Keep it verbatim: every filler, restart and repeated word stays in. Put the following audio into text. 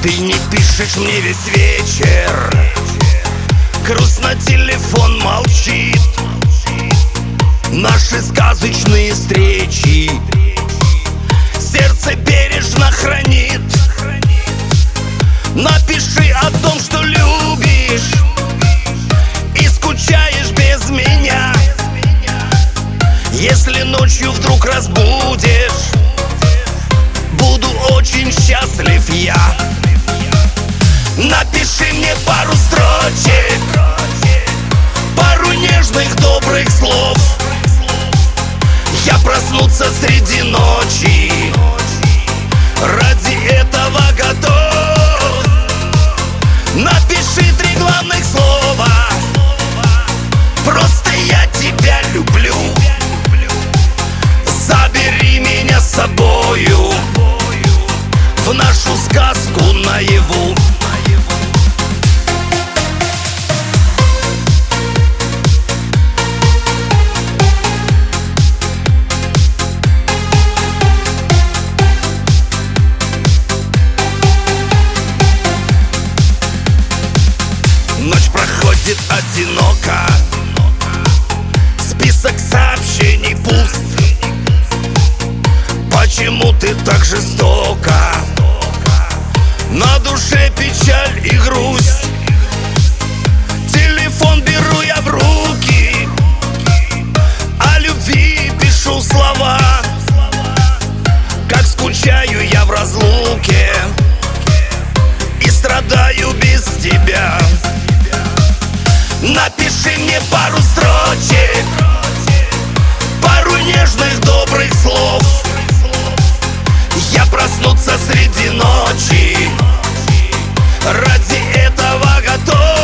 Ты не пишешь мне весь вечер, грустно телефон молчит. Наши сказочные встречи сердце бережно хранит. Напиши о том, что любишь и скучаешь без меня. Если ночью вдруг разбудишь, буду очень счастлив я. Напиши мне пару строчек, пару нежных добрых слов. Я проснуться среди ночи, ради этого готов. Напиши три главных слова: просто я тебя люблю. Забери меня с собою в нашу сказку наяву. Ночь проходит одиноко, список сообщений пуст. Почему ты так жестока? На душе печаль и грусть. Телефон беру я в руки, о любви пишу слова. Как скучаю я в разлуке и страдаю без тебя. Напиши мне пару строчек, пару нежных добрых слов. Я проснуться среди ночи, ради этого готов.